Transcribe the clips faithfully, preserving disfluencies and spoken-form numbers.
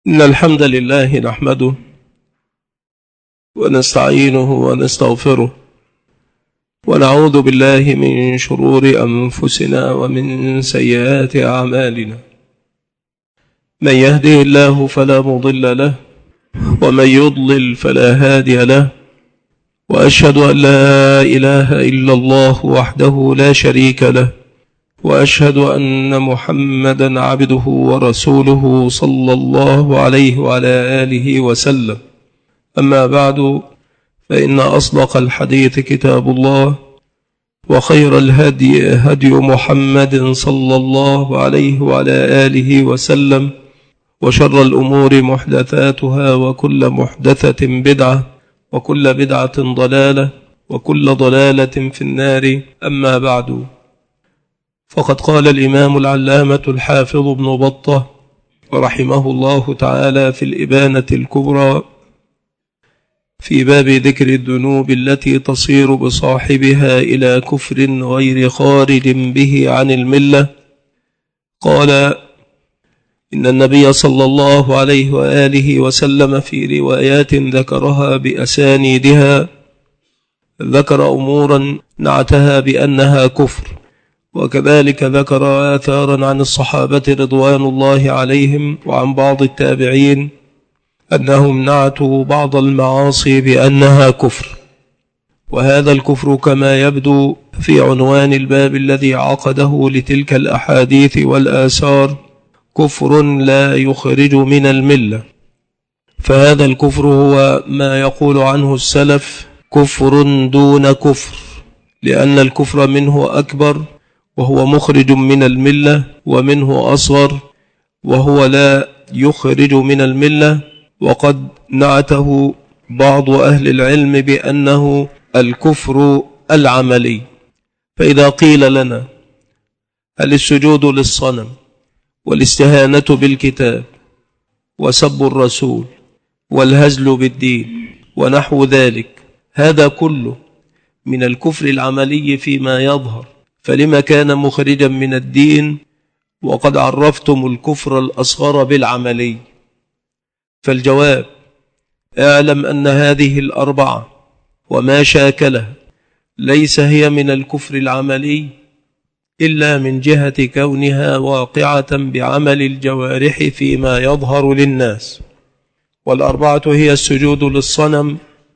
إن الحمد لله نحمده ونستعينه ونستغفره ونعوذ بالله من شرور أنفسنا ومن سيئات أعمالنا. من يهده الله فلا مضل له ومن يضلل فلا هادي له، وأشهد أن لا إله إلا الله وحده لا شريك له، وأشهد أن محمدا عبده ورسوله صلى الله عليه وعلى آله وسلم. أما بعد، فإن أصدق الحديث كتاب الله، وخير الهدي هدي محمد صلى الله عليه وعلى آله وسلم، وشر الأمور محدثاتها، وكل محدثة بدعة، وكل بدعة ضلالة، وكل ضلالة في النار. أما بعد، فقد قال الإمام العلامة الحافظ ابن بطة رحمه الله تعالى في الإبانة الكبرى في باب ذكر الذنوب التي تصير بصاحبها إلى كفر غير خارج به عن الملة، قال: إن النبي صلى الله عليه وآله وسلم في روايات ذكرها بأسانيدها ذكر أمورا نعتها بأنها كفر، وكذلك ذكر آثارا عن الصحابة رضوان الله عليهم وعن بعض التابعين أنهم نعتوا بعض المعاصي بأنها كفر. وهذا الكفر كما يبدو في عنوان الباب الذي عقده لتلك الأحاديث والآثار كفر لا يخرج من الملة. فهذا الكفر هو ما يقول عنه السلف كفر دون كفر، لأن الكفر منه أكبر وهو مخرج من الملة، ومنه أصغر وهو لا يخرج من الملة. وقد نعته بعض أهل العلم بأنه الكفر العملي. فإذا قيل لنا هل السجود للصنم والاستهانة بالكتاب وسب الرسول والهزل بالدين ونحو ذلك هذا كله من الكفر العملي فيما يظهر، فلما كان مخرجا من الدين وقد عرفتم الكفر الأصغر بالعملي؟ فالجواب: اعلم أن هذه الأربعة وما شاكلها ليس هي من الكفر العملي إلا من جهة كونها واقعة بعمل الجوارح فيما يظهر للناس. والأربعة هي السجود للصنم،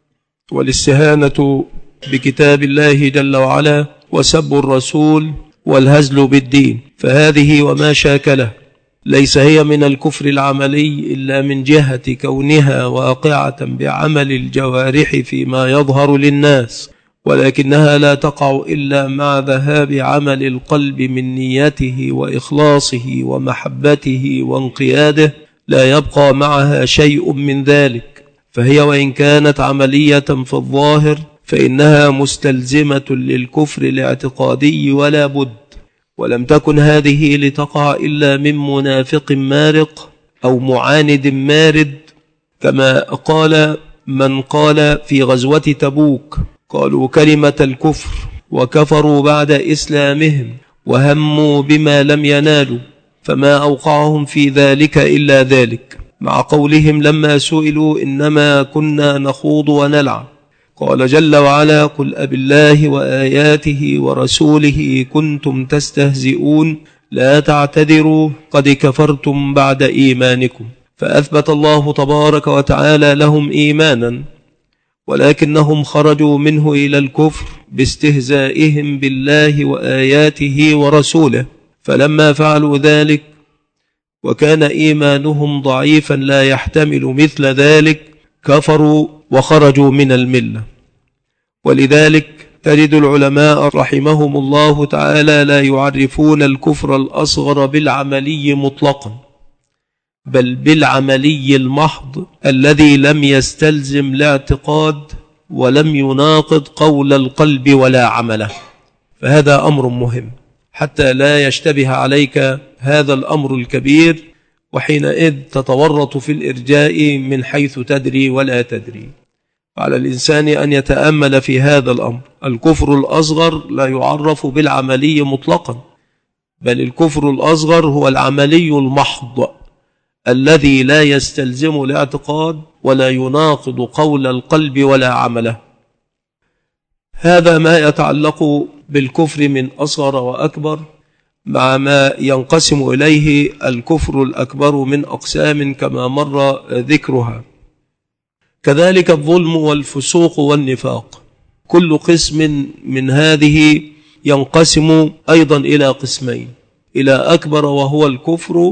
والاستهانة بكتاب الله جل وعلا، وسب الرسول، والهزل بالدين. فهذه وما شاكله ليس هي من الكفر العملي إلا من جهة كونها واقعة بعمل الجوارح فيما يظهر للناس، ولكنها لا تقع إلا مع ذهاب عمل القلب من نيته وإخلاصه ومحبته وانقياده، لا يبقى معها شيء من ذلك. فهي وإن كانت عملية في الظاهر فإنها مستلزمة للكفر الاعتقادي ولا بد. ولم تكن هذه لتقع إلا من منافق مارق أو معاند مارد، كما قال من قال في غزوة تبوك: قالوا كلمة الكفر وكفروا بعد إسلامهم وهموا بما لم ينالوا، فما أوقعهم في ذلك إلا ذلك. مع قولهم لما سئلوا إنما كنا نخوض ونلعب، قال جل وعلا: قل أبالله وآياته ورسوله كنتم تستهزئون لا تعتذروا قد كفرتم بعد إيمانكم. فأثبت الله تبارك وتعالى لهم إيمانا، ولكنهم خرجوا منه إلى الكفر باستهزائهم بالله وآياته ورسوله. فلما فعلوا ذلك وكان إيمانهم ضعيفا لا يحتمل مثل ذلك كفروا وخرجوا من الملة. ولذلك تجد العلماء رحمهم الله تعالى لا يعرفون الكفر الأصغر بالعملي مطلقا، بل بالعملي المحض الذي لم يستلزم الاعتقاد ولم يناقض قول القلب ولا عمله. فهذا أمر مهم حتى لا يشتبه عليك هذا الأمر الكبير، وحينئذ تتورط في الإرجاء من حيث تدري ولا تدري. على الإنسان أن يتأمل في هذا الأمر. الكفر الأصغر لا يعرف بالعملي مطلقا، بل الكفر الأصغر هو العملي المحض الذي لا يستلزم الاعتقاد ولا يناقض قول القلب ولا عمله. هذا ما يتعلق بالكفر من أصغر وأكبر، مع ما ينقسم إليه الكفر الأكبر من أقسام كما مر ذكرها. كذلك الظلم والفسوق والنفاق، كل قسم من هذه ينقسم أيضا إلى قسمين، إلى أكبر وهو الكفر،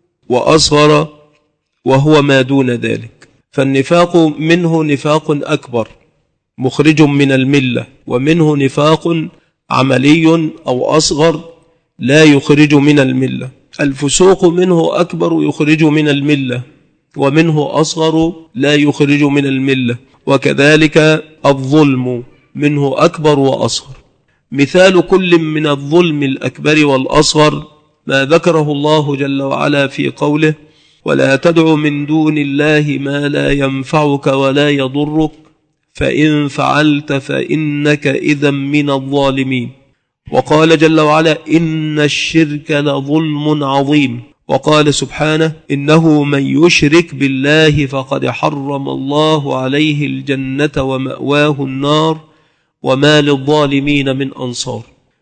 وأصغر وهو ما دون ذلك. فالنفاق منه نفاق أكبر مخرج من الملة، ومنه نفاق عملي أو أصغر لا يخرج من الملة. الفسوق منه أكبر يخرج من الملة، ومنه أصغر لا يخرج من الملة. وكذلك الظلم منه أكبر وأصغر. مثال كل من الظلم الأكبر والأصغر ما ذكره الله جل وعلا في قوله: ولا تدع من دون الله ما لا ينفعك ولا يضرك فإن فعلت فإنك إذا من الظالمين. وقال جل وعلا: إن الشرك لظلم عظيم. وقال سبحانه: إنه من يشرك بالله فقد حرم الله عليه الجنة ومأواه النار وما للظالمين من أنصار.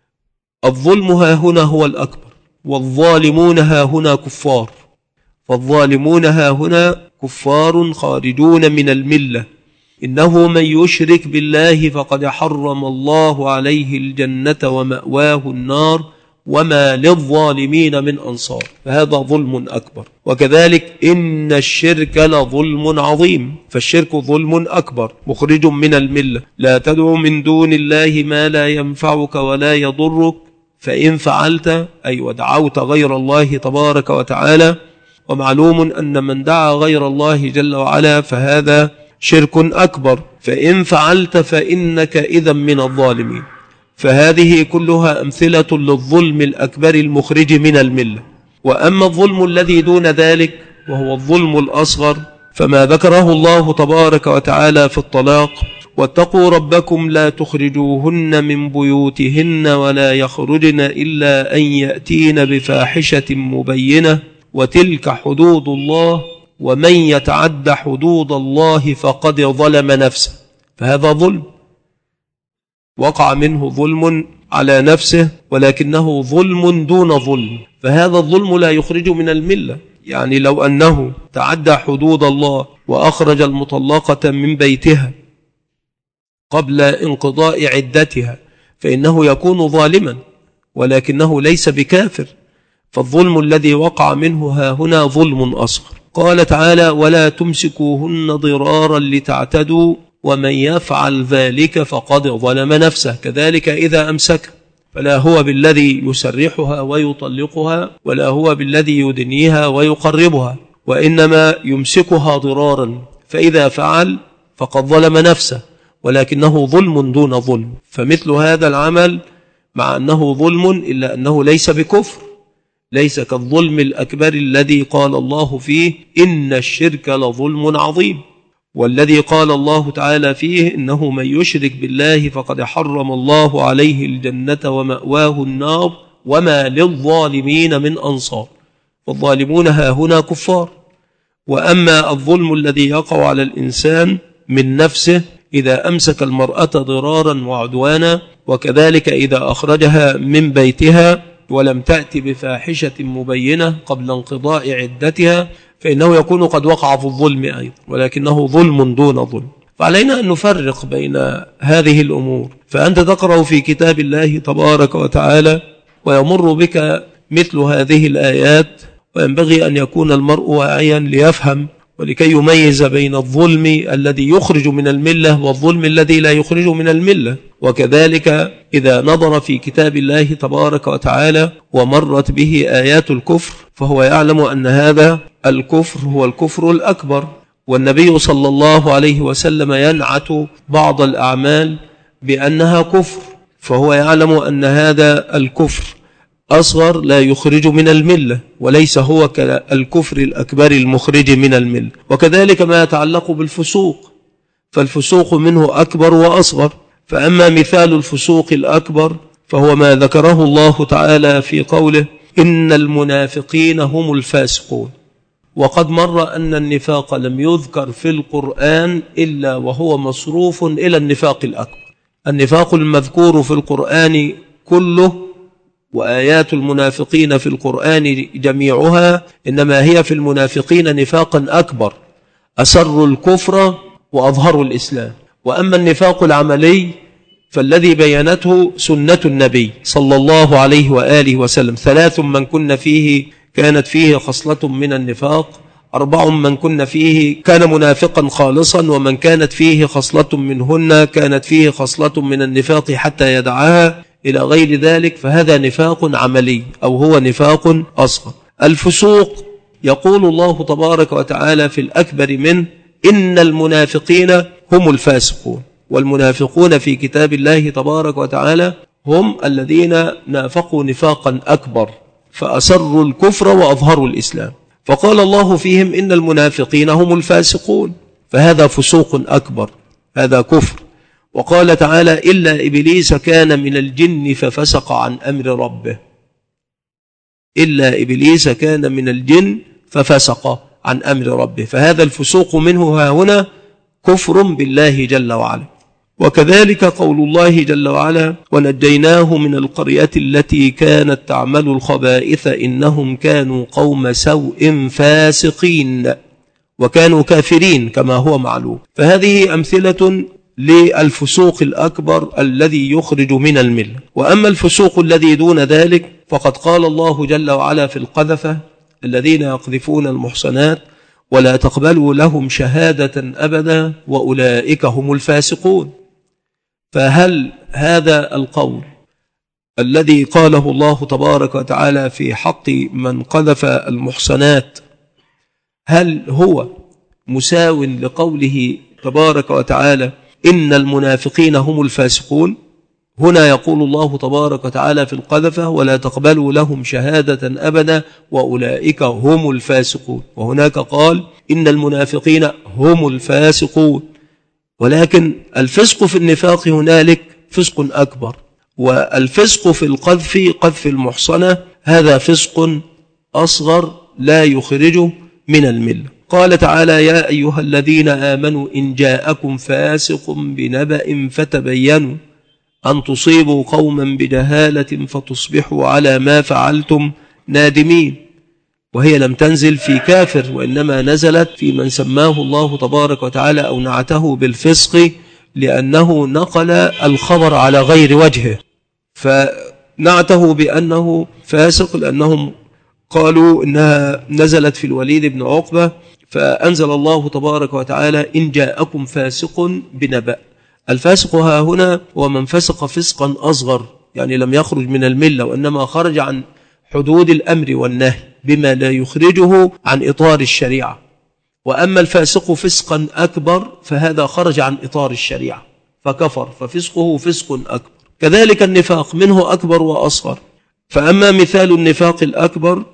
الظلم ها هنا هو الأكبر، والظالمون ها هنا كفار. فالظالمون ها هنا كفار خارجون من الملة. إنه من يشرك بالله فقد حرم الله عليه الجنة ومأواه النار وما للظالمين من أنصار. فهذا ظلم أكبر. وكذلك إن الشرك لظلم عظيم، فالشرك ظلم أكبر مخرج من الملة. لا تدع من دون الله ما لا ينفعك ولا يضرك فإن فعلت، أي ودعوت غير الله تبارك وتعالى. ومعلوم أن من دعا غير الله جل وعلا فهذا شرك أكبر. فإن فعلت فإنك إذا من الظالمين. فهذه كلها أمثلة للظلم الأكبر المخرج من الملة. وأما الظلم الذي دون ذلك وهو الظلم الأصغر فما ذكره الله تبارك وتعالى في الطلاق: واتقوا ربكم لا تخرجوهن من بيوتهن ولا يخرجن إلا أن يأتين بفاحشة مبينة وتلك حدود الله ومن يتعد حدود الله فقد ظلم نفسه. فهذا ظلم وقع منه ظلم على نفسه، ولكنه ظلم دون ظلم. فهذا الظلم لا يخرج من الملة. يعني لو أنه تعدى حدود الله وأخرج المطلقة من بيتها قبل انقضاء عدتها فإنه يكون ظالما، ولكنه ليس بكافر. فالظلم الذي وقع منه ها هنا ظلم أصغر. قال تعالى: ولا تمسكوهن ضرارا لتعتدوا ومن يفعل ذلك فقد ظلم نفسه. كذلك إذا أمسك فلا هو بالذي يسرحها ويطلقها ولا هو بالذي يدنيها ويقربها، وإنما يمسكها ضرارا، فإذا فعل فقد ظلم نفسه، ولكنه ظلم دون ظلم. فمثل هذا العمل مع أنه ظلم إلا أنه ليس بكفر، ليس كالظلم الأكبر الذي قال الله فيه: إن الشرك لظلم عظيم، والذي قال الله تعالى فيه: إنه من يشرك بالله فقد حرم الله عليه الجنة ومأواه النار وما للظالمين من أنصار. والظالمون ها هنا كفار. وأما الظلم الذي يقع على الإنسان من نفسه إذا أمسك المرأة ضرارا وعدوانا، وكذلك إذا أخرجها من بيتها ولم تأتي بفاحشة مبينة قبل انقضاء عدتها، فإنه يكون قد وقع في الظلم أيضا، ولكنه ظلم دون ظلم. فعلينا أن نفرق بين هذه الأمور. فأنت تقرأ في كتاب الله تبارك وتعالى ويمر بك مثل هذه الآيات، وينبغي أن يكون المرء واعيا ليفهم ولكي يميز بين الظلم الذي يخرج من الملة والظلم الذي لا يخرج من الملة. وكذلك إذا نظر في كتاب الله تبارك وتعالى ومرت به آيات الكفر فهو يعلم أن هذا الكفر هو الكفر الأكبر. والنبي صلى الله عليه وسلم ينعت بعض الأعمال بأنها كفر، فهو يعلم أن هذا الكفر أصغر لا يخرج من الملة، وليس هو كالكفر الأكبر المخرج من الملة. وكذلك ما يتعلق بالفسوق، فالفسوق منه أكبر وأصغر. فأما مثال الفسوق الأكبر فهو ما ذكره الله تعالى في قوله: إن المنافقين هم الفاسقون. وقد مر أن النفاق لم يذكر في القرآن إلا وهو مصروف إلى النفاق الأكبر. النفاق المذكور في القرآن كله وآيات المنافقين في القرآن جميعها إنما هي في المنافقين نفاقا أكبر، أسروا الكفر وأظهروا الإسلام. وأما النفاق العملي فالذي بينته سنة النبي صلى الله عليه وآله وسلم: ثلاث من كن فيه كانت فيه خصلة من النفاق، أربع من كن فيه كان منافقا خالصا، ومن كانت فيه خصلة منهن كانت فيه خصلة من النفاق حتى يدعها، إلى غير ذلك. فهذا نفاق عملي أو هو نفاق أصغر. الفسوق يقول الله تبارك وتعالى في الأكبر منه: إن المنافقين هم الفاسقون. والمنافقون في كتاب الله تبارك وتعالى هم الذين نافقوا نفاقا أكبر، فأسروا الكفر وأظهروا الإسلام. فقال الله فيهم: إن المنافقين هم الفاسقون، فهذا فسوق أكبر، هذا كفر. وقال تعالى: إلا إبليس كان من الجن ففسق عن أمر ربه. إلا إبليس كان من الجن ففسق عن أمر ربه، فهذا الفسوق منه ها هنا كفر بالله جل وعلا. وكذلك قول الله جل وعلا: ونجيناه من القرية التي كانت تعمل الخبائث إنهم كانوا قوم سوء فاسقين وكانوا كافرين كما هو معلوم. فهذه أمثلة للفسوق الأكبر الذي يخرج من الملة. وأما الفسوق الذي دون ذلك فقد قال الله جل وعلا في القذفة: الذين يقذفون المحصنات ولا تقبلوا لهم شهادة أبدا وأولئك هم الفاسقون. فهل هذا القول الذي قاله الله تبارك وتعالى في حق من قذف المحصنات هل هو مساو لقوله تبارك وتعالى: إن المنافقين هم الفاسقون؟ هنا يقول الله تبارك وتعالى في القذفة: ولا تقبلوا لهم شهادة أبدا وأولئك هم الفاسقون. وهناك قال: إن المنافقين هم الفاسقون. ولكن الفسق في النفاق هنالك فسق أكبر، والفسق في القذف قذف المحصنة هذا فسق أصغر لا يخرجه من الملة. قال تعالى: يا أيها الذين آمنوا إن جاءكم فاسق بنبأ فتبينوا أن تصيبوا قوما بجهالة فتصبحوا على ما فعلتم نادمين. وهي لم تنزل في كافر، وإنما نزلت في من سماه الله تبارك وتعالى أو نعته بالفسق لأنه نقل الخبر على غير وجهه، فنعته بأنه فاسق لأنهم قالوا إنها نزلت في الوليد بن عقبة، فأنزل الله تبارك وتعالى: إن جاءكم فاسق بنبأ. الفاسق ها هنا هو من فسق فسقا أصغر، يعني لم يخرج من الملة وإنما خرج عن حدود الأمر والنهي بما لا يخرجه عن إطار الشريعة. وأما الفاسق فسقا أكبر فهذا خرج عن إطار الشريعة فكفر، ففسقه فسق أكبر. كذلك النفاق منه أكبر وأصغر. فأما مثال النفاق الأكبر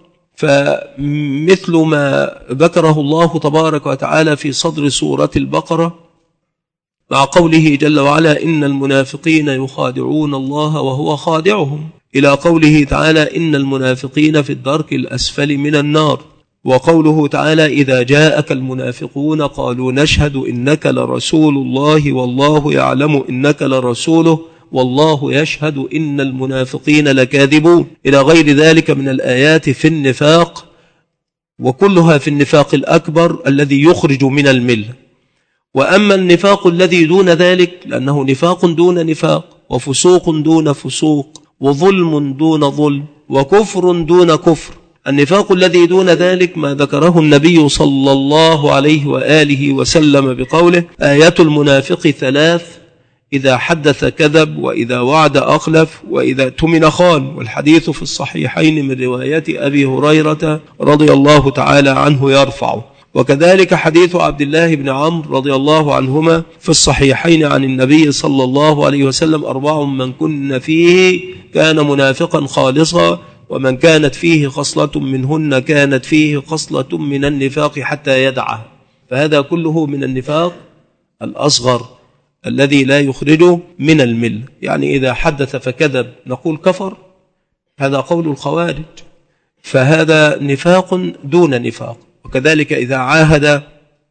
فمثل ما ذكره الله تبارك وتعالى في صدر سورة البقرة مع قوله جل وعلا: إن المنافقين يخادعون الله وهو خادعهم، إلى قوله تعالى: إن المنافقين في الدرك الأسفل من النار. وقوله تعالى: إذا جاءك المنافقون قالوا نشهد إنك لرسول الله والله يعلم إنك لرسوله والله يشهد إن المنافقين لكاذبون، إلى غير ذلك من الآيات في النفاق، وكلها في النفاق الأكبر الذي يخرج من الملة. وأما النفاق الذي دون ذلك لأنه نفاق دون نفاق، وفسوق دون فسوق، وظلم دون ظلم، وكفر دون كفر. النفاق الذي دون ذلك ما ذكره النبي صلى الله عليه وآله وسلم بقوله: آية المنافق ثلاث: إذا حدث كذب، وإذا وعد أخلف، وإذا اؤتمن خان. والحديث في الصحيحين من رواية أبي هريرة رضي الله تعالى عنه يرفعه. وكذلك حديث عبد الله بن عمرو رضي الله عنهما في الصحيحين عن النبي صلى الله عليه وسلم: أربع من كن فيه كان منافقا خالصا، ومن كانت فيه خصلة منهن كانت فيه خصلة من النفاق حتى يدعه. فهذا كله من النفاق الأصغر الذي لا يخرجه من الملة. يعني إذا حدث فكذب نقول كفر، هذا قول الخوارج، فهذا نفاق دون نفاق. وكذلك إذا عاهد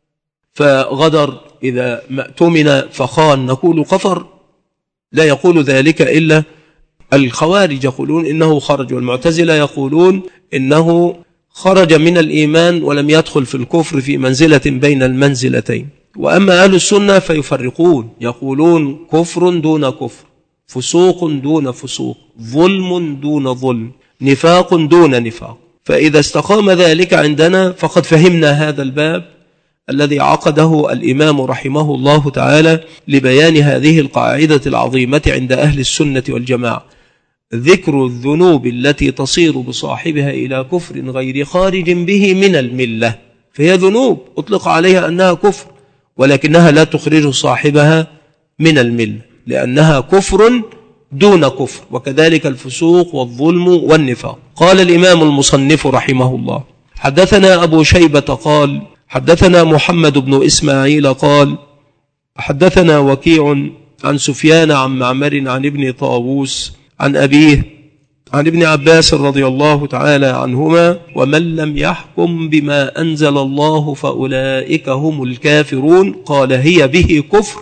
فغدر، إذا مأتمن فخان نقول كفر. لا يقول ذلك إلا الخوارج، يقولون إنه خرج، والمعتزلة يقولون إنه خرج من الإيمان ولم يدخل في الكفر، في منزلة بين المنزلتين. وأما أهل السنة فيفرقون، يقولون كفر دون كفر، فسوق دون فسوق، ظلم دون ظلم، نفاق دون نفاق. فإذا استقام ذلك عندنا فقد فهمنا هذا الباب الذي عقده الإمام رحمه الله تعالى لبيان هذه القاعدة العظيمة عند أهل السنة والجماعة: ذكر الذنوب التي تصير بصاحبها إلى كفر غير خارج به من الملة. فهي ذنوب أطلق عليها أنها كفر، ولكنها لا تخرج صاحبها من الملة، لأنها كفر دون كفر، وكذلك الفسوق والظلم والنفاق. قال الإمام المصنف رحمه الله: حدثنا أبو شيبة قال حدثنا محمد بن إسماعيل قال حدثنا وكيع عن سفيان عن معمر عن ابن طاووس عن أبيه عن ابن عباس رضي الله تعالى عنهما: ومن لم يحكم بما أنزل الله فأولئك هم الكافرون. قال: هي به كفر،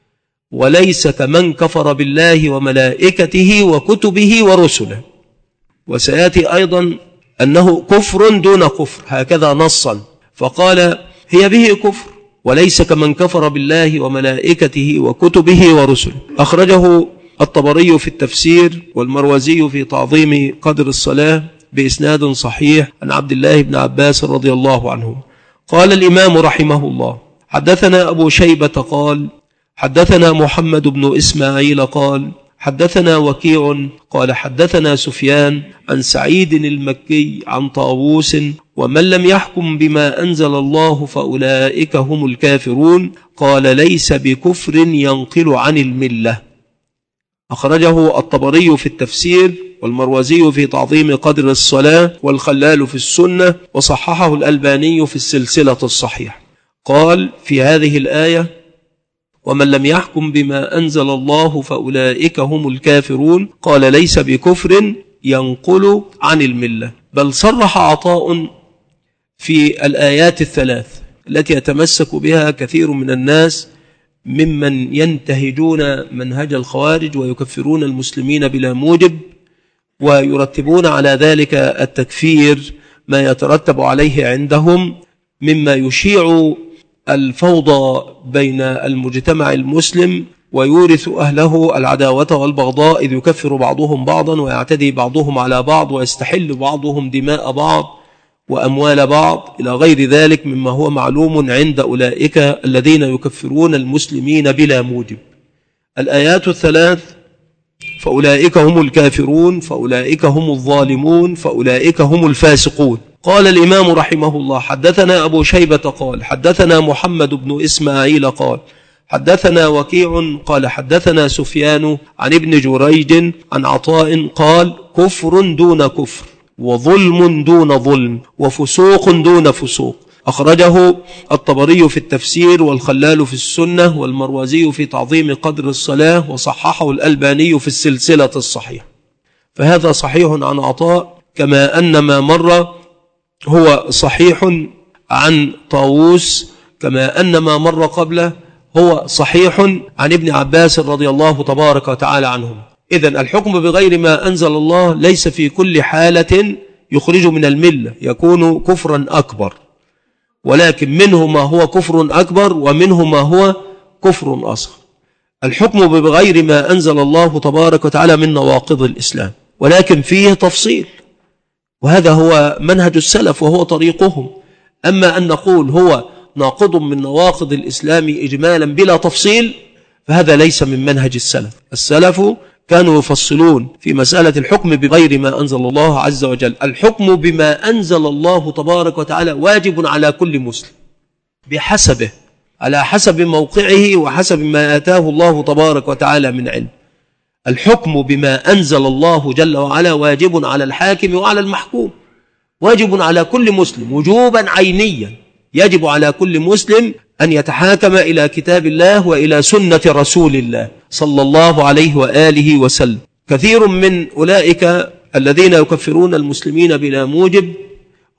وليس كمن كفر بالله وملائكته وكتبه ورسله. وسيأتي أيضا أنه كفر دون كفر، هكذا نصا، فقال: هي به كفر وليس كمن كفر بالله وملائكته وكتبه ورسله. أخرجه الطبري في التفسير والمروزي في تعظيم قدر الصلاة بإسناد صحيح عن عبد الله بن عباس رضي الله عنه. قال الإمام رحمه الله: حدثنا أبو شيبة قال حدثنا محمد بن إسماعيل قال حدثنا وكيع قال حدثنا سفيان عن سعيد المكي عن طاووس: ومن لم يحكم بما أنزل الله فأولئك هم الكافرون. قال: ليس بكفر ينقل عن الملة. أخرجه الطبري في التفسير والمروزي في تعظيم قدر الصلاة والخلال في السنة، وصححه الألباني في السلسلة الصحيحة. قال في هذه الآية: ومن لم يحكم بما أنزل الله فأولئك هم الكافرون. قال: ليس بكفر ينقل عن الملة. بل صرح عطاء في الآيات الثلاث التي يتمسك بها كثير من الناس ممن ينتهجون منهج الخوارج ويكفرون المسلمين بلا موجب، ويرتبون على ذلك التكفير ما يترتب عليه عندهم مما يشيع الفوضى بين المجتمع المسلم ويورث أهله العداوة والبغضاء، إذ يكفر بعضهم بعضا ويعتدي بعضهم على بعض ويستحل بعضهم دماء بعض وأموال بعض إلى غير ذلك مما هو معلوم عند أولئك الذين يكفرون المسلمين بلا موجب. الآيات الثلاث: فأولئك هم الكافرون، فأولئك هم الظالمون، فأولئك هم الفاسقون. قال الإمام رحمه الله: حدثنا أبو شيبة قال حدثنا محمد بن إسماعيل قال حدثنا وكيع قال حدثنا سفيان عن ابن جريج عن عطاء قال: كفر دون كفر، وظلم دون ظلم، وفسوق دون فسوق. أخرجه الطبري في التفسير والخلال في السنة والمروزي في تعظيم قدر الصلاة، وصححه الألباني في السلسلة الصحيحة. فهذا صحيح عن عطاء، كما أن ما مر هو صحيح عن طاووس، كما أن ما مر قبله هو صحيح عن ابن عباس رضي الله تبارك وتعالى عنهم. إذن الحكم بغير ما أنزل الله ليس في كل حالة يخرج من الملة، يكون كفرا أكبر، ولكن منه ما هو كفر أكبر ومنه ما هو كفر أصغر. الحكم بغير ما أنزل الله تبارك وتعالى من نواقض الإسلام، ولكن فيه تفصيل، وهذا هو منهج السلف وهو طريقهم. أما أن نقول هو ناقض من نواقض الإسلام إجمالا بلا تفصيل، فهذا ليس من منهج السلف. السلف كانوا يفصلون في مسألة الحكم بغير ما أنزل الله عز وجل. الحكم بما أنزل الله تبارك وتعالى واجب على كل مسلم بحسبه، على حسب موقعه وحسب ما آتاه الله تبارك وتعالى من علم. الحكم بما أنزل الله جل وعلا واجب على الحاكم وعلى المحكوم، واجب على كل مسلم وجوبا عينيا. يجب على كل مسلم أن يتحاكم إلى كتاب الله وإلى سنة رسول الله صلى الله عليه وآله وسلم. كثير من أولئك الذين يكفرون المسلمين بلا موجب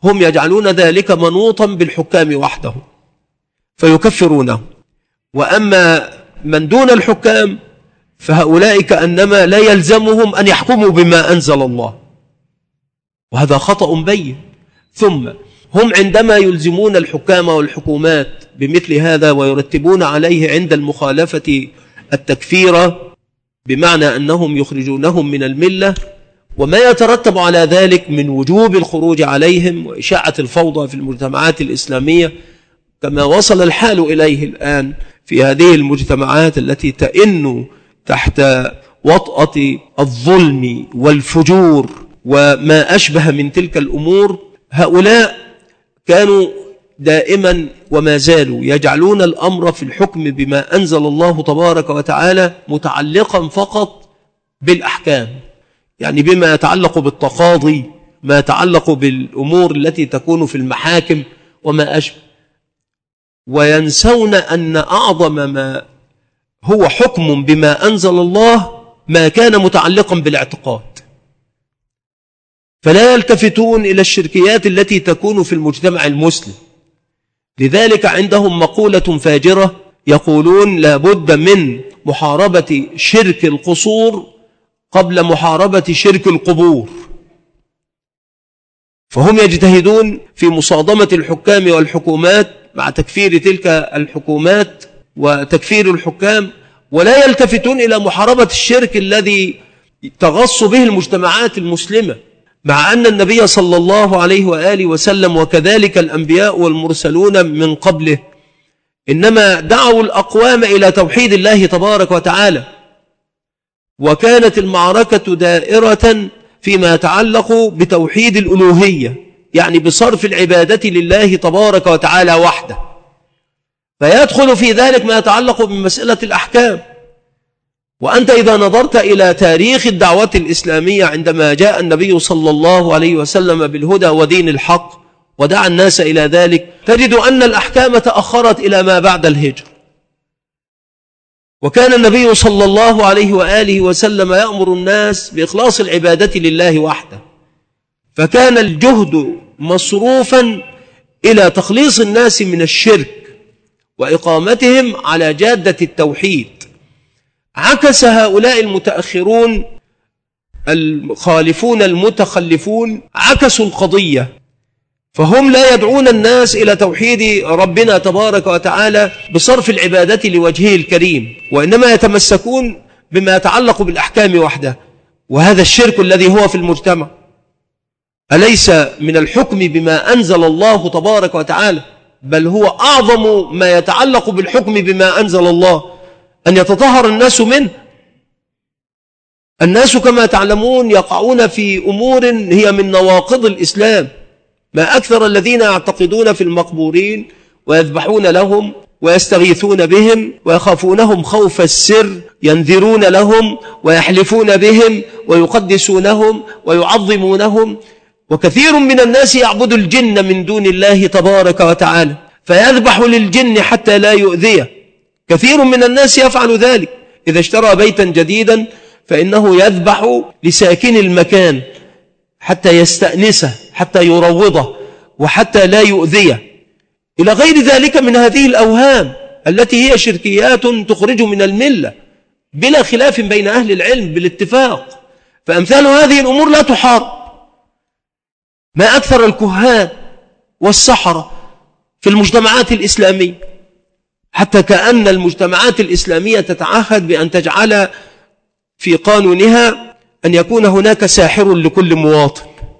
هم يجعلون ذلك منوطا بالحكام وحده فيكفرونه. وأما من دون الحكام فهؤلاء كأنما لا يلزمهم أن يحكموا بما أنزل الله، وهذا خطأ بين. ثم هم عندما يلزمون الحكام والحكومات بمثل هذا ويرتبون عليه عند المخالفة التكفير، بمعنى أنهم يخرجونهم من الملة، وما يترتب على ذلك من وجوب الخروج عليهم وإشاعة الفوضى في المجتمعات الإسلامية، كما وصل الحال إليه الآن في هذه المجتمعات التي تئن تحت وطأة الظلم والفجور وما أشبه من تلك الأمور. هؤلاء كانوا دائما وما زالوا يجعلون الأمر في الحكم بما أنزل الله تبارك وتعالى متعلقا فقط بالأحكام، يعني بما يتعلق بالتقاضي، ما يتعلق بالأمور التي تكون في المحاكم وما أشبه، وينسون أن أعظم ما هو حكم بما أنزل الله ما كان متعلقا بالاعتقاد، فلا يلتفتون إلى الشركيات التي تكون في المجتمع المسلم. لذلك عندهم مقولة فاجرة يقولون لا بد من محاربة شرك القصور قبل محاربة شرك القبور، فهم يجتهدون في مصادمة الحكام والحكومات مع تكفير تلك الحكومات وتكفير الحكام، ولا يلتفتون إلى محاربة الشرك الذي تغص به المجتمعات المسلمة، مع أن النبي صلى الله عليه وآله وسلم وكذلك الأنبياء والمرسلون من قبله إنما دعوا الأقوام إلى توحيد الله تبارك وتعالى، وكانت المعركة دائرة فيما يتعلق بتوحيد الألوهية، يعني بصرف العبادة لله تبارك وتعالى وحده، فيدخل في ذلك ما يتعلق بمسألة الأحكام. وأنت إذا نظرت إلى تاريخ الدعوة الإسلامية عندما جاء النبي صلى الله عليه وسلم بالهدى ودين الحق ودعا الناس إلى ذلك، تجد أن الأحكام تأخرت إلى ما بعد الهجرة، وكان النبي صلى الله عليه وآله وسلم يأمر الناس بإخلاص العبادة لله وحده، فكان الجهد مصروفا إلى تخليص الناس من الشرك وإقامتهم على جادة التوحيد. عكس هؤلاء المتأخرون الخالفون المتخلفون، عكسوا القضية، فهم لا يدعون الناس إلى توحيد ربنا تبارك وتعالى بصرف العبادة لوجهه الكريم، وإنما يتمسكون بما يتعلق بالأحكام وحده، وهذا الشرك الذي هو في المجتمع. أليس من الحكم بما أنزل الله تبارك وتعالى، بل هو أعظم ما يتعلق بالحكم بما أنزل الله أن يتطهر الناس منه. الناس كما تعلمون يقعون في أمور هي من نواقض الإسلام، ما أكثر الذين يعتقدون في المقبورين ويذبحون لهم ويستغيثون بهم ويخافونهم خوف السر، ينذرون لهم ويحلفون بهم ويقدسونهم ويعظمونهم. وكثير من الناس يعبد الجن من دون الله تبارك وتعالى، فيذبح للجن حتى لا يؤذيه. كثير من الناس يفعل ذلك، إذا اشترى بيتا جديدا فإنه يذبح لساكن المكان حتى يستأنسه، حتى يروضه، وحتى لا يؤذيه، إلى غير ذلك من هذه الأوهام التي هي شركيات تخرج من الملة بلا خلاف بين أهل العلم بالاتفاق. فأمثال هذه الأمور لا تحارب. ما أكثر الكهان والسحرة في المجتمعات الإسلامية، حتى كأن المجتمعات الإسلامية تتعهد بأن تجعل في قانونها أن يكون هناك ساحر لكل مواطن.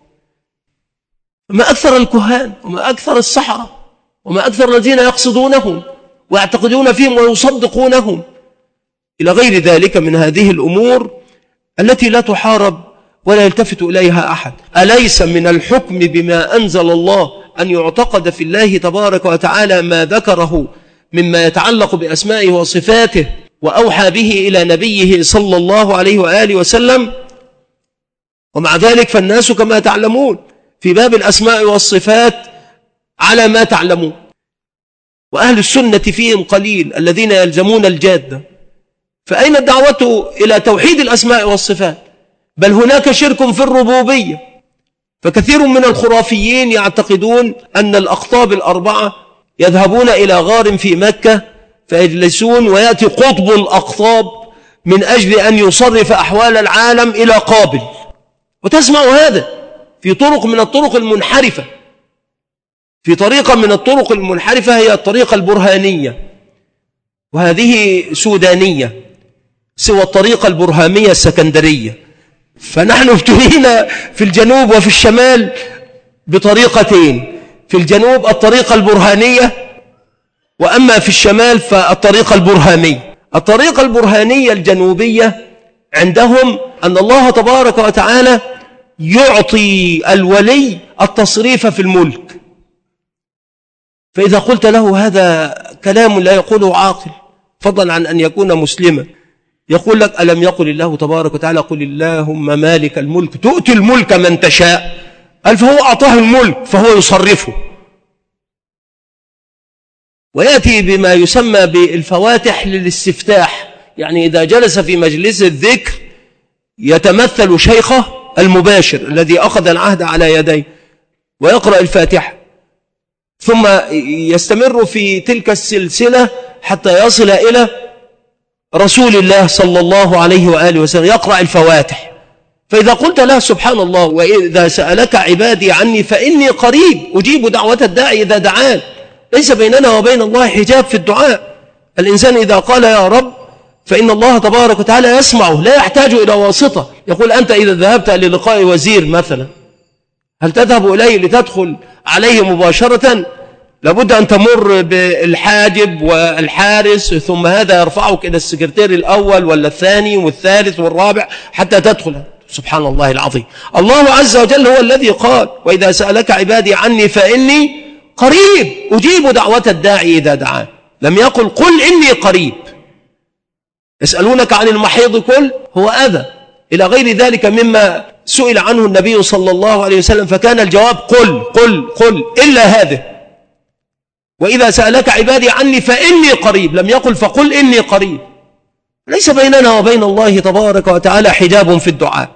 ما أكثر الكهان وما أكثر السحرة وما أكثر الذين يقصدونهم ويعتقدون فيهم ويصدقونهم، إلى غير ذلك من هذه الأمور التي لا تحارب ولا يلتفت إليها أحد. أليس من الحكم بما أنزل الله أن يعتقد في الله تبارك وتعالى ما ذكره مما يتعلق بأسمائه وصفاته وأوحى به إلى نبيه صلى الله عليه وآله وسلم؟ ومع ذلك فالناس كما تعلمون في باب الأسماء والصفات على ما تعلمون، وأهل السنة فيهم قليل الذين يلزمون الجادة. فأين الدعوة إلى توحيد الأسماء والصفات؟ بل هناك شرك في الربوبية، فكثير من الخرافيين يعتقدون أن الأقطاب الأربعة يذهبون إلى غار في مكة فيجلسون ويأتي قطب الأقطاب من أجل أن يصرف أحوال العالم إلى قابل، وتسمع هذا في طرق من الطرق المنحرفة. في طريقة من الطرق المنحرفة هي الطريقة البرهانية، وهذه سودانية سوى الطريقة البرهامية السكندرية. فنحن ابتلينا في الجنوب وفي الشمال بطريقتين، في الجنوب الطريقة البرهانية، وأما في الشمال فالطريقة البرهامية. الطريقة البرهانية الجنوبية عندهم أن الله تبارك وتعالى يعطي الولي التصريف في الملك، فإذا قلت له هذا كلام لا يقوله عاقل فضلا عن أن يكون مسلما، يقول لك ألم يقل الله تبارك وتعالى قل اللهم مالك الملك تؤتي الملك من تشاء، قال فهو أعطاه الملك فهو يصرفه. ويأتي بما يسمى بالفواتح للاستفتاح، يعني إذا جلس في مجلس الذكر يتمثل شيخه المباشر الذي أخذ العهد على يديه ويقرأ الفاتحة، ثم يستمر في تلك السلسلة حتى يصل إلى رسول الله صلى الله عليه وآله وسلم يقرأ الفواتح. فإذا قلت له سبحان الله وإذا سألك عبادي عني فإني قريب أجيب دعوة الداعي إذا دعان، ليس بيننا وبين الله حجاب في الدعاء. الإنسان إذا قال يا رب فإن الله تبارك وتعالى يسمعه لا يحتاج إلى واسطة. يقول أنت إذا ذهبت للقاء وزير مثلا هل تذهب إليه لتدخل عليه مباشرة؟ لابد أن تمر بالحاجب والحارس، ثم هذا يرفعك إلى السكرتير الأول ولا الثاني والثالث والرابع حتى تدخل. سبحان الله العظيم. الله عز وجل هو الذي قال وإذا سألك عبادي عني فإني قريب أجيب دعوة الداعي إذا دعان، لم يقل قل إني قريب. يسألونك عن المحيض قل هو أذى، إلى غير ذلك مما سئل عنه النبي صلى الله عليه وسلم فكان الجواب قل قل قل إلا هذا. وإذا سألك عبادي عني فإني قريب، لم يقل فقل إني قريب. ليس بيننا وبين الله تبارك وتعالى حجاب في الدعاء.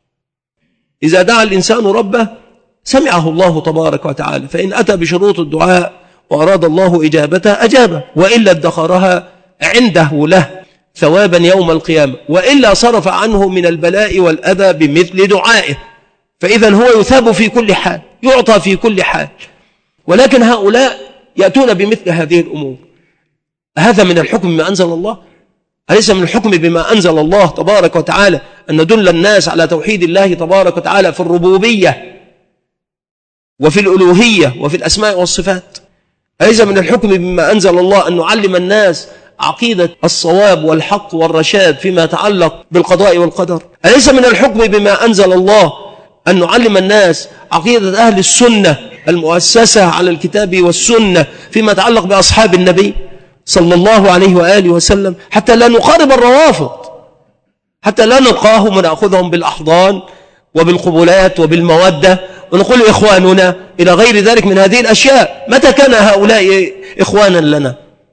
إذا دعا الإنسان ربه سمعه الله تبارك وتعالى، فإن أتى بشروط الدعاء وأراد الله إجابته أجابه، وإلا ادخرها عنده له ثوابا يوم القيامة، وإلا صرف عنه من البلاء والأذى بمثل دعائه. فإذا هو يثاب في كل حال، يعطى في كل حال. ولكن هؤلاء يأتون بمثل هذه الأمور. هذا من الحكم بما أنزل الله؟ أليس من الحكم بما أنزل الله تبارك وتعالى أن ندل الناس على توحيد الله تبارك وتعالى في الربوبية وفي الألوهية وفي الأسماء والصفات؟ أليس من الحكم بما أنزل الله أن نعلم الناس عقيدة الصواب والحق والرشاد فيما يتعلق بالقضاء والقدر؟ أليس من الحكم بما أنزل الله أن نعلم الناس عقيدة أهل السنة المؤسسة على الكتاب والسنة فيما يتعلق بأصحاب النبي صلى الله عليه وآله وسلم، حتى لا نقارب الروافض، حتى لا نلقاهم ونأخذهم بالأحضان وبالقبلات وبالمودة ونقول إخواننا إلى غير ذلك من هذه الأشياء. متى كان هؤلاء إخوانا لنا؟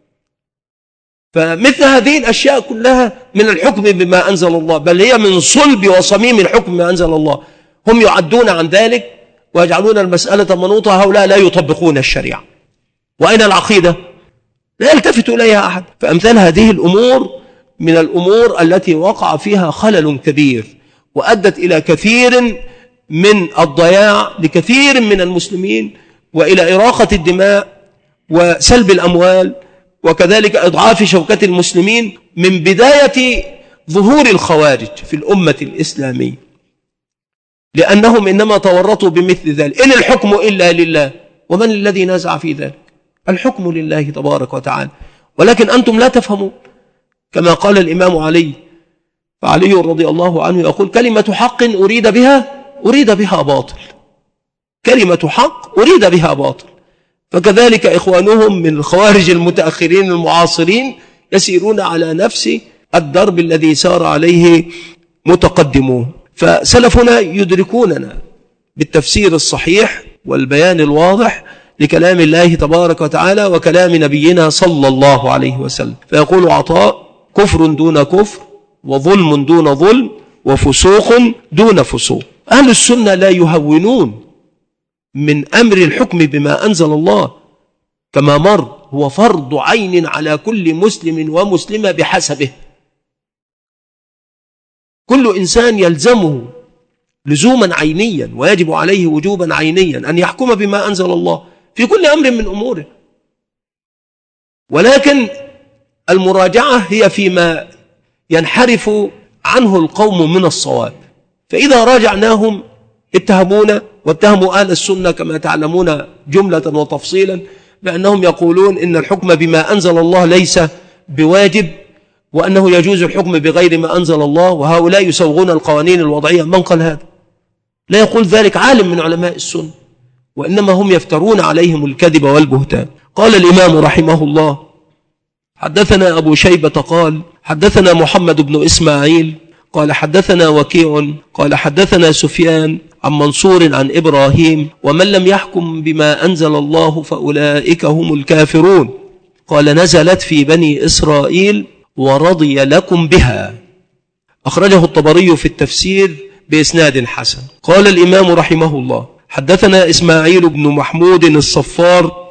فمثل هذه الأشياء كلها من الحكم بما أنزل الله، بل هي من صلب وصميم الحكم بما أنزل الله. هم يعدون عن ذلك ويجعلون المسألة منوطة. هؤلاء لا يطبقون الشريعة. وأين العقيدة؟ لا يلتفت إليها أحد. فأمثال هذه الأمور من الأمور التي وقع فيها خلل كبير وأدت إلى كثير من الضياع لكثير من المسلمين، وإلى إراقة الدماء وسلب الأموال، وكذلك إضعاف شوكة المسلمين من بداية ظهور الخوارج في الأمة الإسلامية، لأنهم إنما تورطوا بمثل ذلك. إن الحكم إلا لله، ومن الذي نزع في ذلك؟ الحكم لله تبارك وتعالى. ولكن أنتم لا تفهمون، كما قال الإمام علي، فعلي رضي الله عنه يقول كلمة حق أريد بها أريد بها باطل، كلمة حق أريد بها باطل. فكذلك إخوانهم من الخوارج المتأخرين المعاصرين يسيرون على نفس الدرب الذي سار عليه متقدمون. فسلفنا يدركوننا بالتفسير الصحيح والبيان الواضح لكلام الله تبارك وتعالى وكلام نبينا صلى الله عليه وسلم. فيقول عطاء كفر دون كفر، وظلم دون ظلم، وفسوق دون فسوق. أهل السنة لا يهونون من أمر الحكم بما أنزل الله كما مر، هو فرض عين على كل مسلم ومسلمة بحسبه. كل إنسان يلزمه لزوما عينيا ويجب عليه وجوبا عينيا أن يحكم بما أنزل الله في كل أمر من أموره، ولكن المراجعة هي فيما ينحرف عنه القوم من الصواب. فإذا راجعناهم اتهمونا واتهموا أهل السنة كما تعلمون جملة وتفصيلا بأنهم يقولون إن الحكم بما أنزل الله ليس بواجب، وأنه يجوز الحكم بغير ما أنزل الله، وهؤلاء يسوغون القوانين الوضعية. من قال هذا؟ لا يقول ذلك عالم من علماء السنة، وإنما هم يفترون عليهم الكذب والبهتان. قال الإمام رحمه الله: حدثنا أبو شيبة قال حدثنا محمد بن إسماعيل قال حدثنا وكيع قال حدثنا سفيان عن منصور عن إبراهيم: ومن لم يحكم بما أنزل الله فأولئك هم الكافرون. قال: نزلت في بني إسرائيل ورضي لكم بها. أخرجه الطبري في التفسير بإسناد حسن. قال الإمام رحمه الله: حدثنا إسماعيل بن محمود الصفار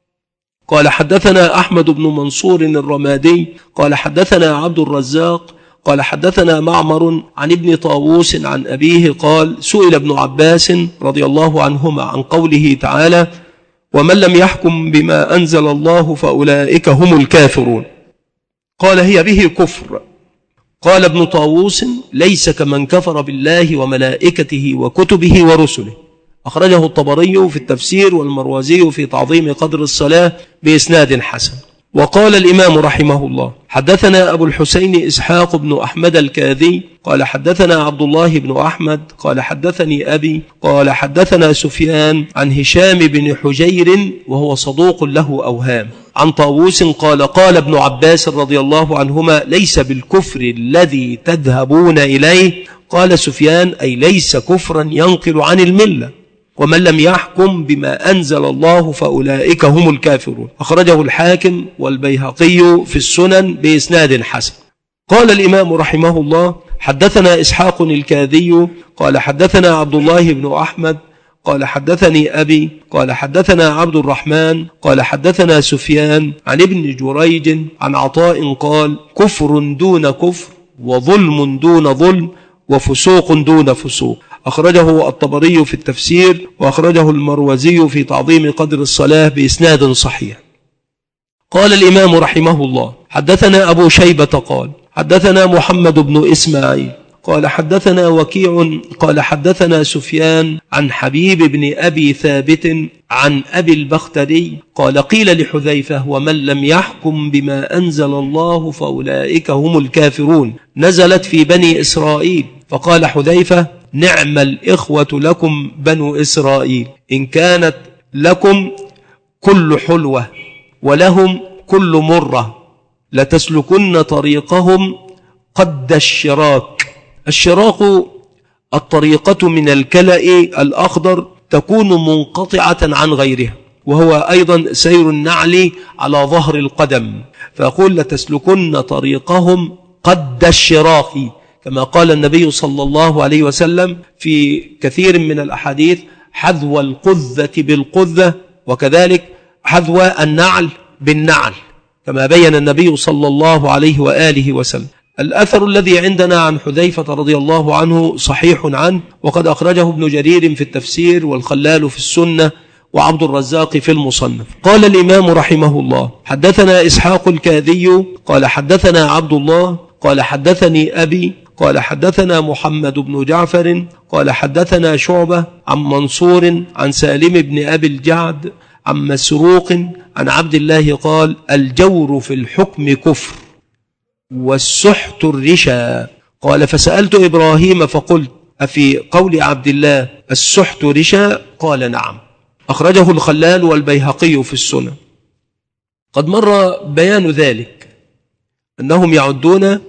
قال حدثنا أحمد بن منصور الرمادي قال حدثنا عبد الرزاق قال حدثنا معمر عن ابن طاووس عن أبيه قال: سئل ابن عباس رضي الله عنهما عن قوله تعالى: ومن لم يحكم بما أنزل الله فأولئك هم الكافرون. قال: هي به كفر. قال ابن طاووس: ليس كمن كفر بالله وملائكته وكتبه ورسله. أخرجه الطبري في التفسير والمروزي في تعظيم قدر الصلاة بإسناد حسن. وقال الإمام رحمه الله: حدثنا أبو الحسين إسحاق بن أحمد الكاذي قال حدثنا عبد الله بن أحمد قال حدثني أبي قال حدثنا سفيان عن هشام بن حجير وهو صدوق له أوهام عن طاووس قال: قال ابن عباس رضي الله عنهما: ليس بالكفر الذي تذهبون إليه. قال سفيان: أي ليس كفرا ينقل عن الملة، ومن لم يحكم بما أنزل الله فأولئك هم الكافرون. أخرجه الحاكم والبيهقي في السنن بإسناد حسن. قال الإمام رحمه الله: حدثنا إسحاق الكاذي قال حدثنا عبد الله بن أحمد قال حدثني أبي قال حدثنا عبد الرحمن قال حدثنا سفيان عن ابن جريج عن عطاء قال: كفر دون كفر، وظلم دون ظلم، وفسوق دون فسوق. أخرجه الطبري في التفسير، وأخرجه المروزي في تعظيم قدر الصلاة بإسناد صحيح. قال الإمام رحمه الله: حدثنا أبو شيبة قال حدثنا محمد بن إسماعيل قال حدثنا وكيع قال حدثنا سفيان عن حبيب بن أبي ثابت عن أبي البختري قال: قيل لحذيفة: ومن لم يحكم بما أنزل الله فأولئك هم الكافرون، نزلت في بني إسرائيل. فقال حذيفة: نعم الإخوة لكم بنو إسرائيل، إن كانت لكم كل حلوة ولهم كل مرة، لتسلكن طريقهم قد الشراك. الشراك الطريقة من الكلأ الأخضر تكون منقطعة عن غيرها، وهو أيضا سير النعل على ظهر القدم. فأقول: لتسلكن طريقهم قد الشراك، كما قال النبي صلى الله عليه وسلم في كثير من الأحاديث: حذو القذة بالقذة، وكذلك حذو النعل بالنعل، كما بين النبي صلى الله عليه وآله وسلم. الأثر الذي عندنا عن حذيفة رضي الله عنه صحيح عنه، وقد أخرجه ابن جرير في التفسير، والخلال في السنة، وعبد الرزاق في المصنف. قال الإمام رحمه الله: حدثنا إسحاق الكاذي قال حدثنا عبد الله قال حدثني أبي قال حدثنا محمد بن جعفر قال حدثنا شعبة عن منصور عن سالم بن أبي الجعد عن مسروق عن عبد الله قال: الجور في الحكم كفر، والسحت الرشا. قال: فسألت إبراهيم فقلت: أفي قول عبد الله السحت رشا؟ قال: نعم. أخرجه الخلال والبيهقي في السنة. قد مر بيان ذلك، أنهم يعدون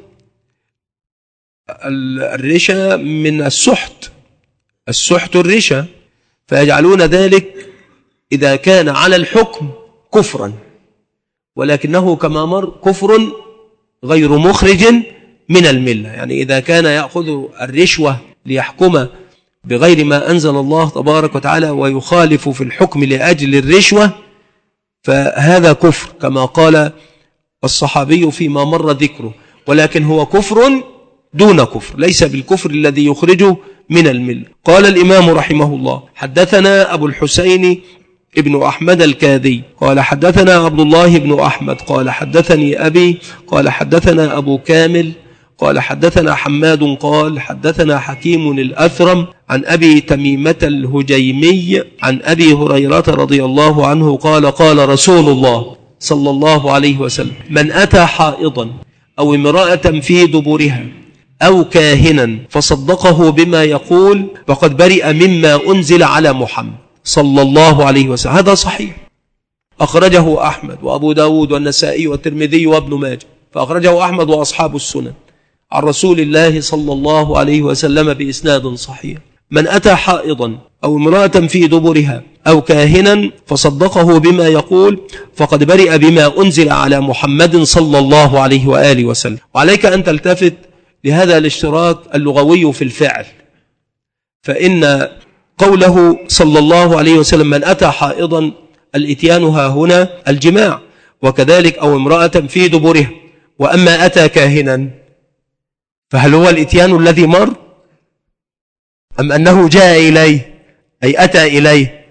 الرشا من السحت، السحت الرشا، فيجعلون ذلك إذا كان على الحكم كفرا، ولكنه كما مر كفر غير مخرج من الملة. يعني إذا كان يأخذ الرشوة ليحكم بغير ما أنزل الله تبارك وتعالى ويخالف في الحكم لأجل الرشوة فهذا كفر كما قال الصحابي فيما مر ذكره، ولكن هو كفر دون كفر، ليس بالكفر الذي يخرجه من الملة. قال الإمام رحمه الله: حدثنا أبو الحسين ابن أحمد الكاذي قال حدثنا عبد الله بن أحمد قال حدثني أبي قال حدثنا أبو كامل قال حدثنا حماد قال حدثنا حكيم الأثرم عن أبي تميمة الهجيمي عن أبي هريرة رضي الله عنه قال قال رسول الله صلى الله عليه وسلم: من أتى حائضا أو امرأة في دبرها أو كاهنا فصدقه بما يقول فقد برئ مما أنزل على محمد صلى الله عليه وسلم. هذا صحيح، أخرجه أحمد وأبو داود والنسائي والترمذي وابن ماجه، فأخرجه أحمد وأصحاب السنن عن رسول الله صلى الله عليه وسلم بإسناد صحيح: من أتى حائضا أو امرأة في دبرها أو كاهنا فصدقه بما يقول فقد برئ بما أنزل على محمد صلى الله عليه وآله وسلم. وعليك أن تلتفت لهذا الاشتراك اللغوي في الفعل، فإن قوله صلى الله عليه وسلم من أتى حائضا الإتيان ها هنا الجماع، وكذلك أو امرأة في دبرها. وأما أتى كاهنا فهل هو الإتيان الذي مر أم أنه جاء إليه أي أتى إليه؟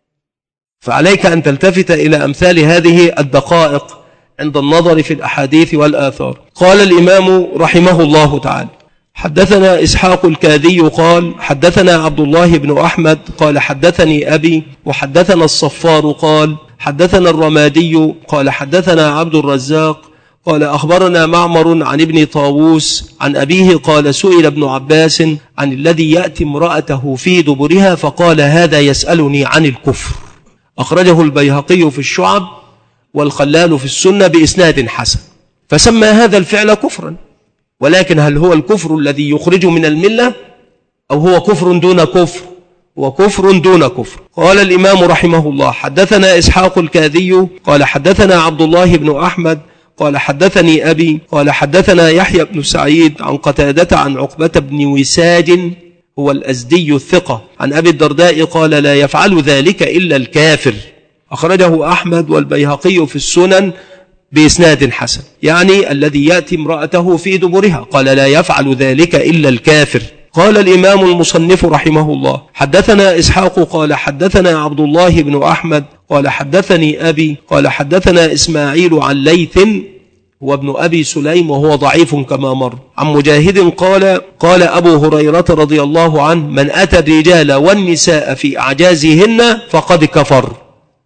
فعليك أن تلتفت إلى أمثال هذه الدقائق عند النظر في الأحاديث والآثار. قال الإمام رحمه الله تعالى: حدثنا إسحاق الكاذي قال حدثنا عبد الله بن أحمد قال حدثني أبي وحدثنا الصفار قال حدثنا الرمادي قال حدثنا عبد الرزاق قال أخبرنا معمر عن ابن طاووس عن أبيه قال سئل ابن عباس عن الذي يأتي امرأته في دبرها فقال هذا يسألني عن الكفر. أخرجه البيهقي في الشعب والخلال في السنة بإسناد حسن. فسمى هذا الفعل كفرا، ولكن هل هو الكفر الذي يخرج من الملة أو هو كفر دون كفر؟ وكفر دون كفر. قال الإمام رحمه الله: حدثنا إسحاق الكاذي قال حدثنا عبد الله بن أحمد قال حدثني أبي قال حدثنا يحيى بن سعيد عن قتادة عن عقبة بن وساج هو الأزدي الثقة عن أبي الدرداء قال لا يفعل ذلك إلا الكافر. أخرجه أحمد والبيهقي في السنن بإسناد حسن، يعني الذي يأتي امرأته في دبرها قال لا يفعل ذلك إلا الكافر. قال الإمام المصنف رحمه الله: حدثنا إسحاق قال حدثنا عبد الله بن أحمد قال حدثني أبي قال حدثنا إسماعيل عن ليث وابن أبي سليم وهو ضعيف كما مر عن مجاهد قال قال أبو هريرة رضي الله عنه: من أتى الرجال والنساء في أعجازهن فقد كفر.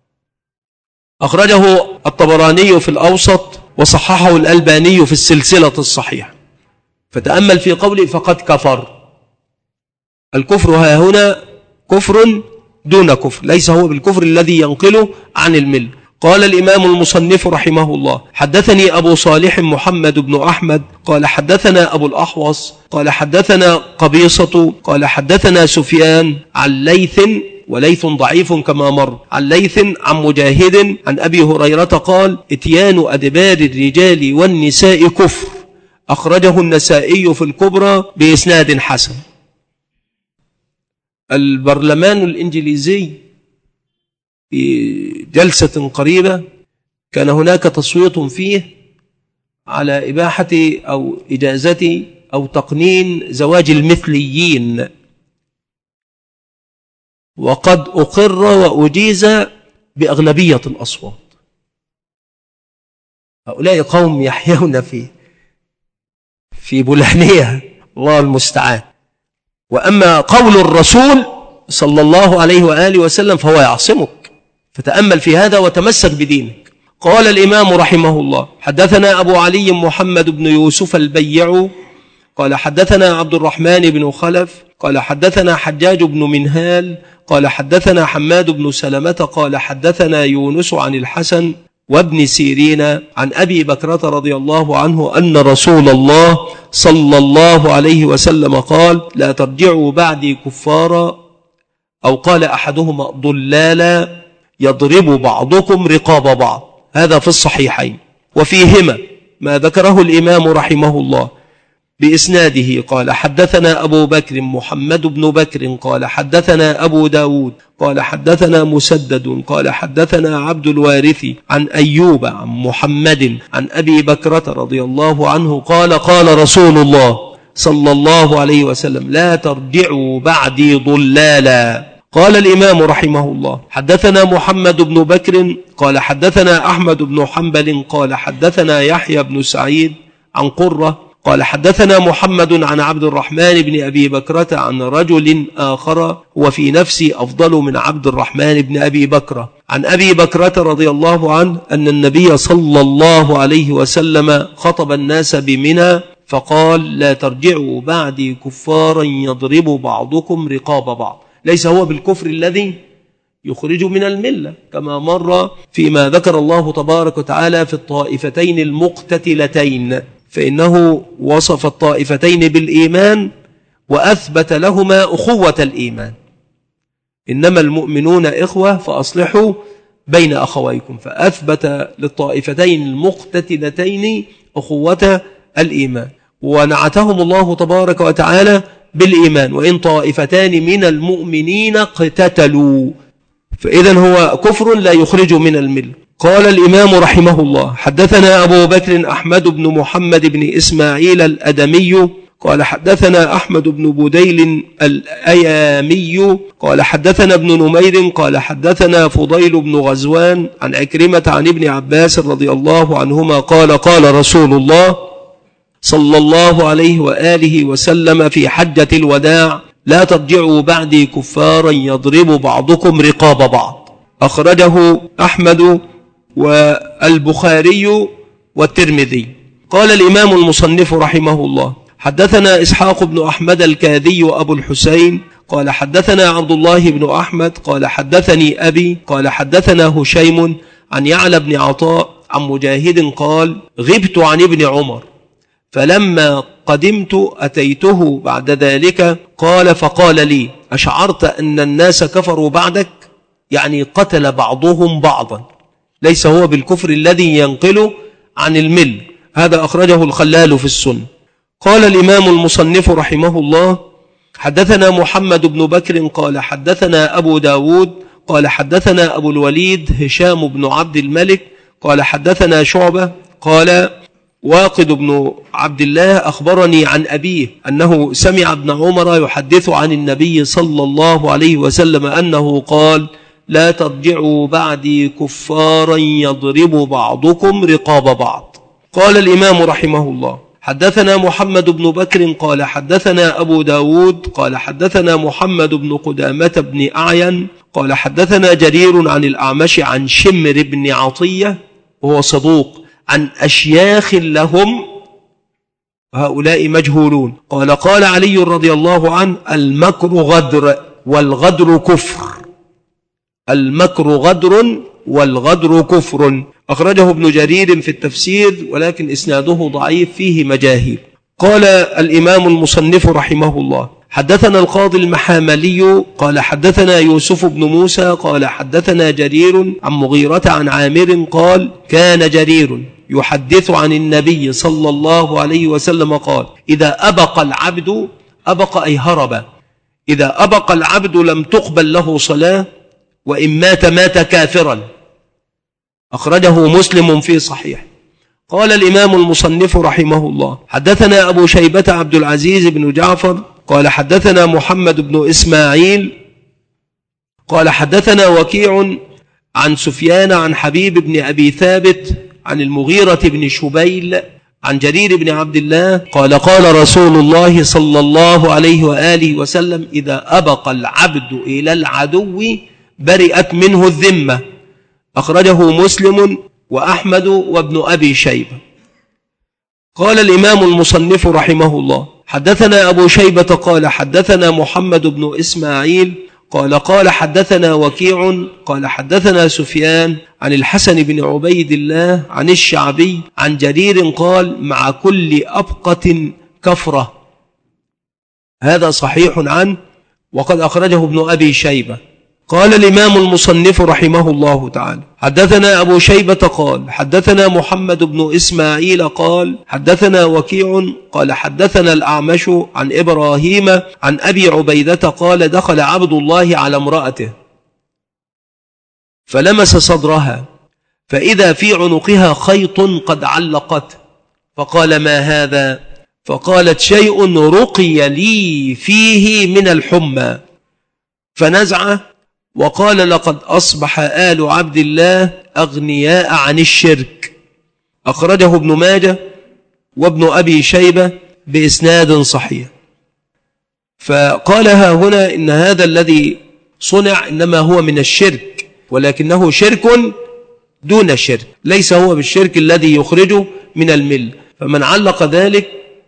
أخرجه الطبراني في الأوسط وصححه الألباني في السلسلة الصحيحة. فتأمل في قوله فقد كفر. الكفر ها هنا كفر دون كفر، ليس هو بالكفر الذي ينقله عن المل. قال الإمام المصنف رحمه الله: حدثني أبو صالح محمد بن أحمد قال حدثنا أبو الأحوص قال حدثنا قبيصة قال حدثنا سفيان عن ليث وليث ضعيف كما مر عن ليث عن مجاهد عن أبي هريرة قال اتيان أدبار الرجال والنساء كفر. أخرجه النسائي في الكبرى بإسناد حسن. البرلمان الإنجليزي في جلسة قريبة كان هناك تصويت فيه على إباحة أو إجازة أو تقنين زواج المثليين، وقد أقر وأجيز بأغلبية الأصوات. هؤلاء قوم يحيون في في بلهنية، الله المستعان. وأما قول الرسول صلى الله عليه وآله وسلم فهو يعصمك، فتأمل في هذا وتمسك بدينك. قال الإمام رحمه الله: حدثنا أبو علي محمد بن يوسف البيع قال حدثنا عبد الرحمن بن خلف قال حدثنا حجاج بن منهال قال حدثنا حماد بن سلمة قال حدثنا يونس عن الحسن وابن سيرين عن أبي بكرة رضي الله عنه أن رسول الله صلى الله عليه وسلم قال: لا ترجعوا بعدي كفارا، أو قال أحدهما ضلالا، يضرب بعضكم رقاب بعض. هذا في الصحيحين، وفيهما ما ذكره الإمام رحمه الله بإسناده قال حدثنا أبو بكر محمد بن بكر قال حدثنا أبو داود قال حدثنا مسدد قال حدثنا عبد الوارث عن أيوب عن محمد عن أبي بكرة رضي الله عنه قال قال رسول الله صلى الله عليه وسلم لا ترجعوا بعدي ضلالا. قال الإمام رحمه الله حدثنا محمد بن بكر قال حدثنا أحمد بن حنبل قال حدثنا يحيى بن سعيد عن قرة قال حدثنا محمد عن عبد الرحمن بن أبي بكرة عن رجل آخر وفي نفسي أفضل من عبد الرحمن بن أبي بكرة عن أبي بكرة رضي الله عنه أن النبي صلى الله عليه وسلم خطب الناس بمنى فقال لا ترجعوا بعدي كفارا يضرب بعضكم رقاب بعض. ليس هو بالكفر الذي يخرج من الملة كما مر فيما ذكر الله تبارك وتعالى في الطائفتين المقتتلتين، فإنه وصف الطائفتين بالإيمان وأثبت لهما أخوة الإيمان، إنما المؤمنون إخوة فأصلحوا بين أخويكم، فأثبت للطائفتين المقتتلتين أخوة الإيمان ونعتهم الله تبارك وتعالى بالإيمان. وإن طائفتان من المؤمنين اقتتلوا فإذن هو كفر لا يخرج من الملة. قال الإمام رحمه الله حدثنا أبو بكر أحمد بن محمد بن إسماعيل الأدمي قال حدثنا أحمد بن بديل الأيامي قال حدثنا ابن نمير قال حدثنا فضيل بن غزوان عن عكرمة عن ابن عباس رضي الله عنهما قال قال رسول الله صلى الله عليه وآله وسلم في حجة الوداع لا ترجعوا بعدي كفارا يضرب بعضكم رقاب بعض. أخرجه أحمد والبخاري والترمذي. قال الإمام المصنف رحمه الله حدثنا إسحاق بن أحمد الكاذي أبو الحسين قال حدثنا عبد الله بن أحمد قال حدثني أبي قال حدثنا هشيم عن يعلى بن عطاء عن مجاهد قال غبت عن ابن عمر فلما قدمت أتيته بعد ذلك قال فقال لي أشعرت أن الناس كفروا بعدك، يعني قتل بعضهم بعضا، ليس هو بالكفر الذي ينقل عن المل. هذا أخرجه الخلال في السنة. قال الإمام المصنف رحمه الله حدثنا محمد بن بكر قال حدثنا أبو داود قال حدثنا أبو الوليد هشام بن عبد الملك قال حدثنا شعبة قال واقد بن عبد الله أخبرني عن أبيه أنه سمع ابن عمر يحدث عن النبي صلى الله عليه وسلم أنه قال لا ترجعوا بعدي كفارا يضرب بعضكم رقاب بعض. قال الإمام رحمه الله حدثنا محمد بن بكر قال حدثنا أبو داود قال حدثنا محمد بن قدامة بن أعين قال حدثنا جرير عن الأعمش عن شمر بن عطية وهو صدوق عن أشياخ لهم هؤلاء مجهولون قال قال علي رضي الله عنه المكر غدر والغدر كفر، المكر غدر والغدر كفر. أخرجه ابن جرير في التفسير ولكن إسناده ضعيف فيه مجاهيل. قال الإمام المصنف رحمه الله حدثنا القاضي المحاملي قال حدثنا يوسف بن موسى قال حدثنا جرير عن مغيرة عن عامر قال كان جرير يحدث عن النبي صلى الله عليه وسلم قال إذا أبق العبد أبق أي هرب، إذا أبق العبد لم تقبل له صلاة وإن مات مات كافرا. أخرجه مسلم في صحيح. قال الإمام المصنف رحمه الله حدثنا أبو شيبة عبد العزيز بن جعفر قال حدثنا محمد بن إسماعيل قال حدثنا وكيع عن سفيان عن حبيب بن أبي ثابت عن المغيرة بن شبيل عن جرير بن عبد الله قال قال رسول الله صلى الله عليه وآله وسلم إذا أبق العبد إلى العدو برئت منه الذمة. أخرجه مسلم وأحمد وابن أبي شيبة. قال الإمام المصنف رحمه الله حدثنا أبو شيبة قال حدثنا محمد بن إسماعيل قال قال حدثنا وكيع قال حدثنا سفيان عن الحسن بن عبيد الله عن الشعبي عن جرير قال مع كل أبقة كفرة. هذا صحيح عنه وقد أخرجه ابن أبي شيبة. قال الإمام المصنف رحمه الله تعالى: حدثنا أبو شيبة قال حدثنا محمد بن إسماعيل قال حدثنا وكيع قال حدثنا الأعمش عن إبراهيم عن أبي عبيدة قال دخل عبد الله على امرأته فلمس صدرها فإذا في عنقها خيط قد علقته فقال: ما هذا؟ فقالت: شيء رقي لي فيه من الحمى. فنزعه وقال: لقد أصبح آل عبد الله أغنياء عن الشرك. أخرجه ابن ماجه وابن أبي شيبة بإسناد صحيح. فقالها هنا إن هذا الذي صنع إنما هو من الشرك، ولكنه شرك دون شرك، ليس هو بالشرك الذي يخرجه من المل. فمن علق ذلك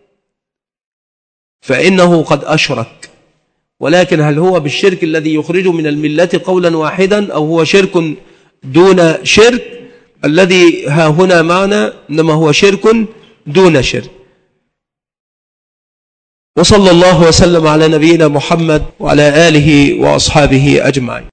فإنه قد أشرك، ولكن هل هو بالشرك الذي يخرجه من الملة قولا واحدا أو هو شرك دون شرك؟ الذي ها هنا معنا إنما هو شرك دون شرك. وصلى الله وسلم على نبينا محمد وعلى آله وأصحابه أجمعين.